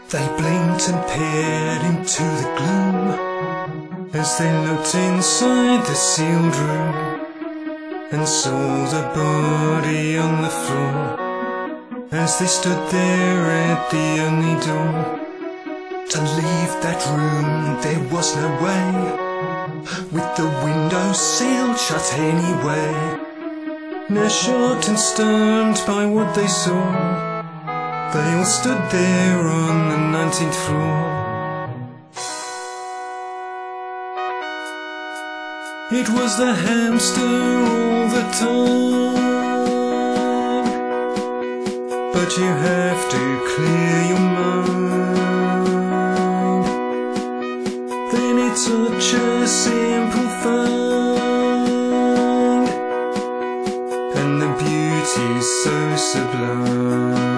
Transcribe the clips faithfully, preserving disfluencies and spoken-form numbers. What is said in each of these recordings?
They blinked and peered into the gloom as they looked inside the sealed room and saw the body on the floor as they stood there at the only door. To leave that room there was no way, with the windows sealed shut anyway. Now shocked and stunned by what they saw, they all stood there on the nineteenth floor. It was the hamster all the time, but you have to clear your mind. Then it's such a simple find, and the beauty's so sublime.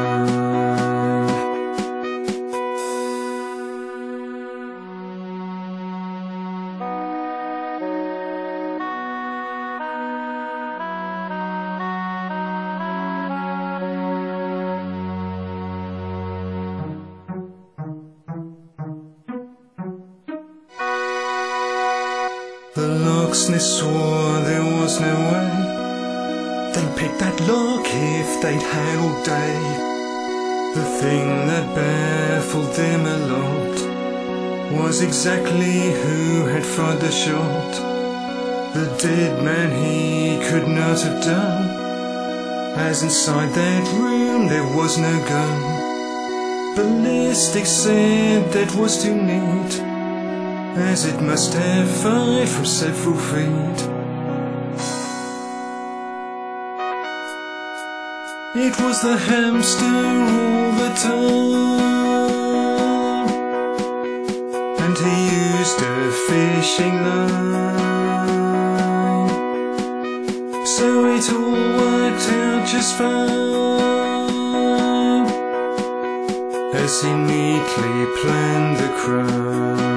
The locksmith swore there was no way they'd pick that lock if they'd had all day. The thing that baffled them a lot was exactly who had fired the shot. The dead man he could not have done, as inside that room there was no gun. Ballistics said that was too neat, as it must have fired from several feet. It was the hamster all the time, and he used a fishing line, so it all worked out just fine, as he neatly planned the crime.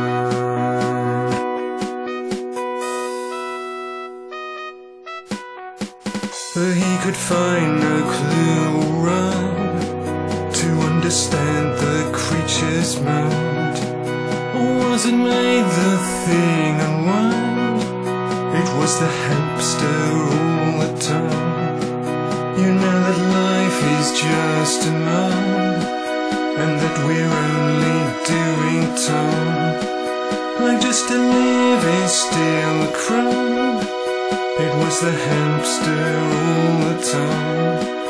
But he could find no clue or rhyme to understand the creature's mind. Or was it made the thing unwind? It was the hamster all the time. You know that life is just a mind, and that we're only doing time. Like just to live is still a crime. It was the hamster all the time.